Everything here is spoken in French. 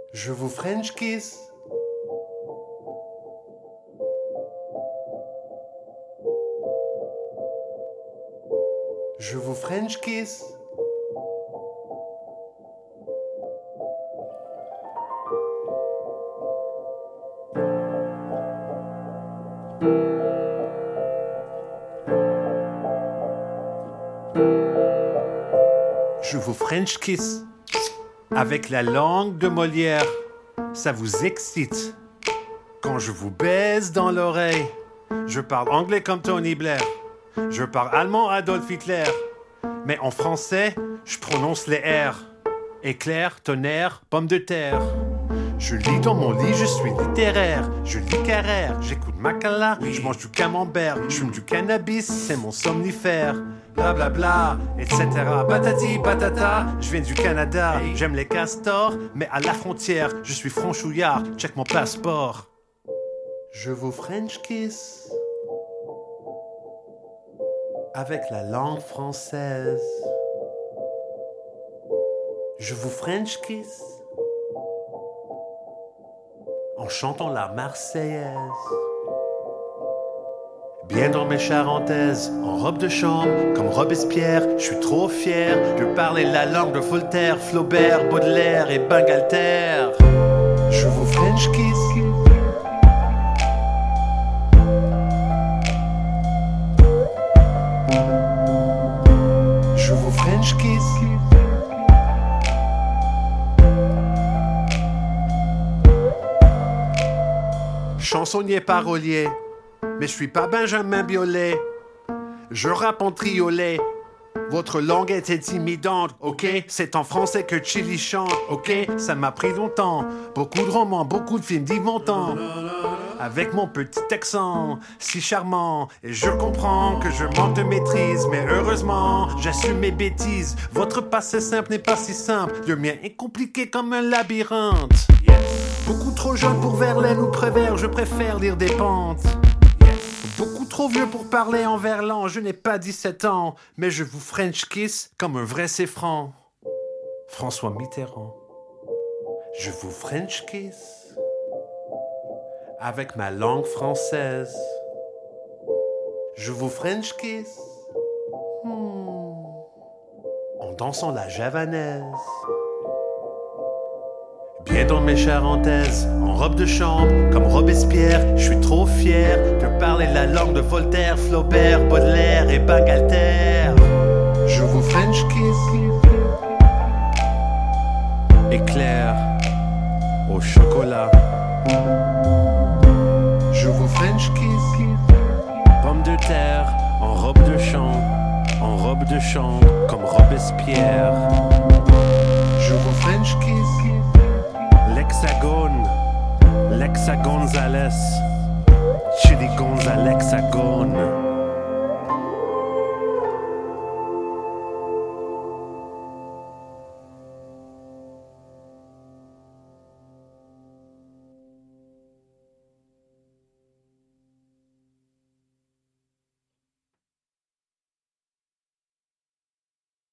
Je vous French kiss. Je vous French kiss. Je vous French kiss. Avec la langue de Molière, ça vous excite. Quand je vous baise dans l'oreille, je parle anglais comme Tony Blair. Je parle allemand Adolf Hitler. Mais en français, je prononce les R. Éclair, tonnerre, pomme de terre. Je lis dans mon lit, je suis littéraire. Je lis Carrère, j'écoute Macala. Je mange du camembert, je fume du cannabis, c'est mon somnifère. Blablabla, etc. Patati patata, je viens du Canada. J'aime les castors, mais à la frontière, je suis franchouillard, check mon passeport. Je vous French kiss. Avec la langue française. Je vous French kiss. En chantant la Marseillaise. Bien dans mes charentaises, en robe de chambre, comme Robespierre, je suis trop fier de parler la langue de Voltaire, Flaubert, Baudelaire et Bangalter. Je vous French kiss. Je vous French kiss. Chansonnier parolier, mais je suis pas Benjamin Biolay. Je rappe en triolet. Votre langue est intimidante, ok? C'est en français que Chili chante, ok? Ça m'a pris longtemps. Beaucoup de romans, beaucoup de films d'Yves Montand. Avec mon petit accent, si charmant. Et je comprends que je manque de maîtrise, mais heureusement, j'assume mes bêtises. Votre passé simple n'est pas si simple. Le mien est compliqué comme un labyrinthe. Beaucoup trop jeune pour Verlaine ou Prévert, je préfère lire des pentes. Beaucoup trop vieux pour parler en verlan, je n'ai pas 17 ans, mais je vous French kiss comme un vrai séfran. François Mitterrand. Je vous French kiss avec ma langue française. Je vous French kiss en dansant la javanaise. Bien dans mes charentaises, en robe de chambre, comme Robespierre, je suis trop fier de parler la langue de Voltaire, Flaubert, Baudelaire et Bangalter. Je vous French kiss. Éclair au chocolat. Je vous French kiss. Pomme de terre, en robe de chambre, en robe de chambre, comme Robespierre. Je vous French kiss. L'hexagone, l'hexagonzales, Chili Gonzalexagone.